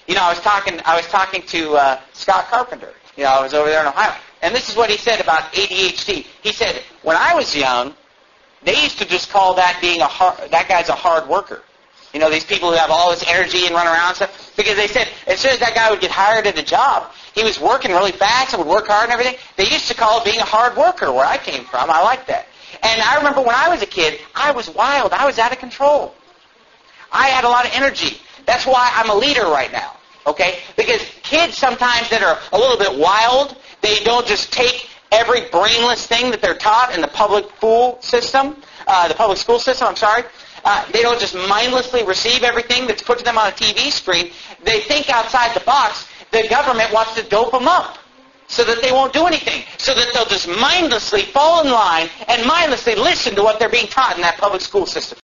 I was talking to Scott Carpenter. I was over there in Ohio. And this is what he said about ADHD. He said, when I was young, they used to just call that guy's a hard worker. These people who have all this energy and run around and stuff. Because they said, as soon as that guy would get hired at a job, he was working really fast and would work hard and everything. They used to call it being a hard worker where I came from. I like that. And I remember when I was a kid, I was wild. I was out of control. I had a lot of energy. That's why I'm a leader right now. Okay? Because kids sometimes that are a little bit wild, they don't just take every brainless thing that they're taught in the public school system. They don't just mindlessly receive everything that's put to them on a TV screen. They think outside the box. The government wants to dope them up so that they won't do anything, so that they'll just mindlessly fall in line and mindlessly listen to what they're being taught in that public school system.